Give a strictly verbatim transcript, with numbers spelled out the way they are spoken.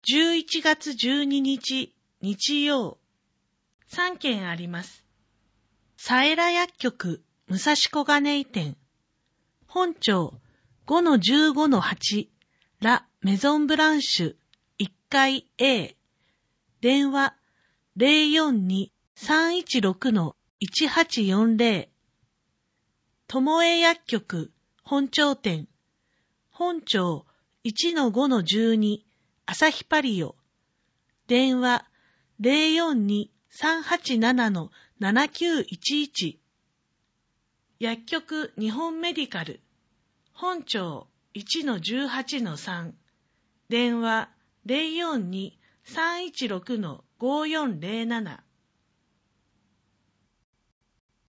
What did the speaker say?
じゅういちがつじゅうににち日曜、さんけんあります。佐永薬局武蔵小金井店、本庁 ごのじゅうごのはち ラ・メゾンブランシュいっかい A、電話 ゼロよんに さんいちろく いちはちよんゼロ、友栄薬局本庁店、本庁 いちのごのじゅうに 朝日パリオ、電話 ゼロよんに さんはちなな ななきゅういちいち、薬局日本メディカル、本庁 いちのじゅうはちのさん、電話 ゼロよんに さんいちろく ごよんゼロなな